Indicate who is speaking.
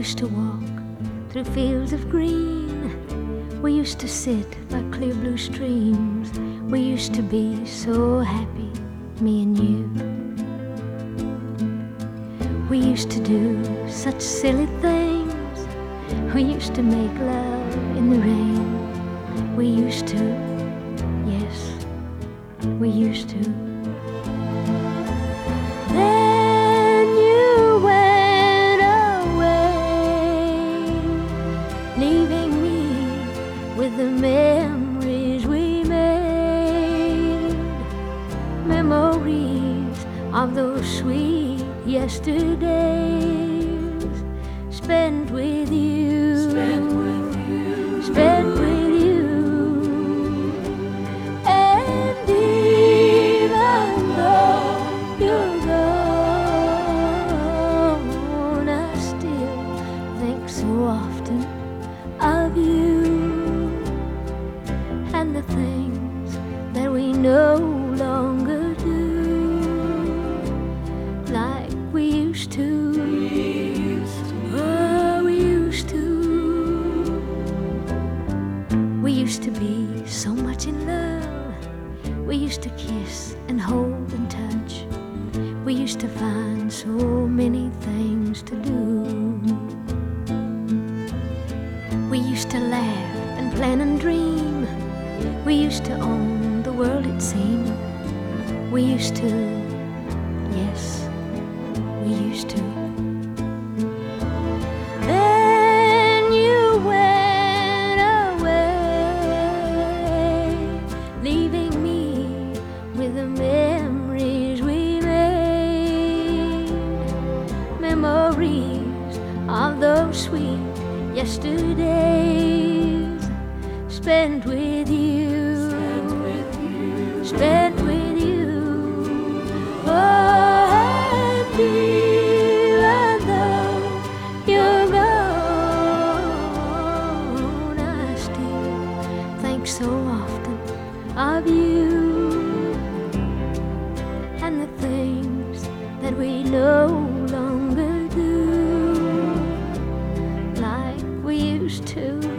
Speaker 1: used to walk through fields of green. We used to sit by clear blue streams. We used to be so happy, me and you. We used to do such silly things. We used to make love in the rain. We used to, yes, we used to. Then you went away, leaving me with the memories we made. Memories of those sweet yesterdays spent with you, spent with you, spent with you. And even though you're gone, I still think so often of you and the things that we no longer do like we used to. Oh, we used to. We used to be so much in love. We used to kiss and hold and touch. We used to find so many things to do. We used to laugh and plan and dream. We used to own the world, it seemed. We used to, yes, we used to. Then you went away, leaving me with the memories we made. Memories of those sweet yesterdays spent with you, spent with you. Oh, and even though you're gone, I still think so often of you and the things that we no longer do like we used to.